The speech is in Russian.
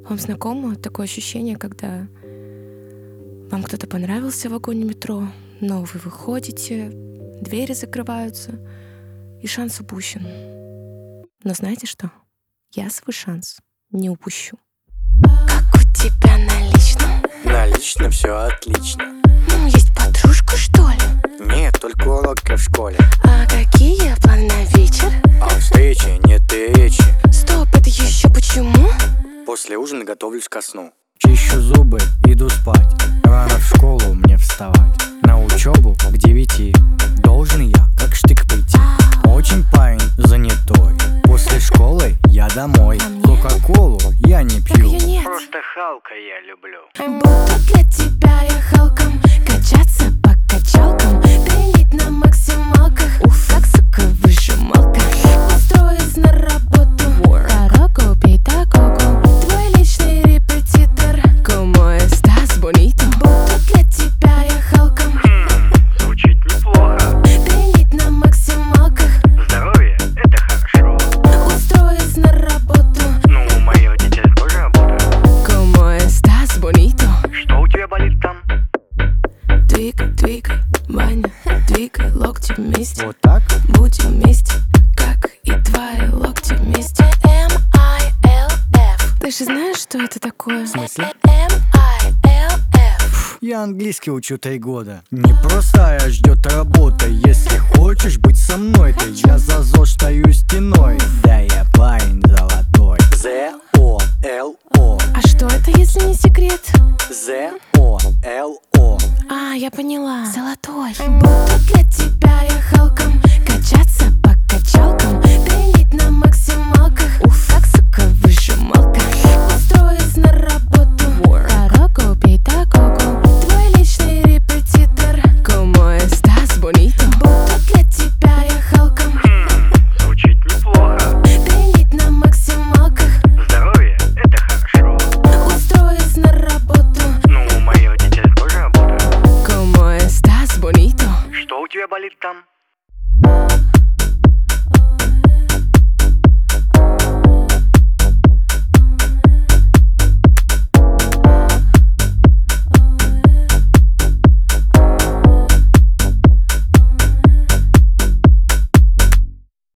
Вам знакомо такое ощущение, когда вам кто-то понравился в вагоне метро, но вы выходите, двери закрываются, и шанс упущен. Но знаете что? Я свой шанс не упущу. Как у тебя налично? Налично все отлично. Есть подружка, что ли? Нет, только уроки в школе. А какие планы на вечер? А о встрече нет и речи. Стоп, это еще почему? После ужина готовлюсь ко сну. Чищу зубы, иду спать. Рано в школу мне вставать. На учебу к 9 должен я как штык прийти. Очень парень занятой. После школы я домой. Кока-колу я не пью. Просто Халка я люблю. Буду для тебя я Халком качаться по качалкам, пилить на максималках, уф, как сука выжималка. Устроюсь на работу, дорогу педагогу, твой личный репетитор. Como estás, bonito? Буду для тебя я Халком Звучит неплохо. пилить на максималках, Здоровье — это хорошо. устроюсь на работу. Ну, мое дитя тоже работает. Como estás, bonito? Что у тебя болит там? Двигай, двигай, Ваня, двигай локти вместе. Вот так? Будем вместе, как и твои локти вместе. MILF. Ты же знаешь, что это такое? В смысле? MILF. Я английский учу 3 года. Непростая ждет работа. Если хочешь быть со мной, то я за ЗОЖ стою стеной. Да я парень золотой. ZOLO. А что это, если не секрет? ZOLO. А, я поняла. Золотой. Буду для тебя я Халком качаться по качалкам,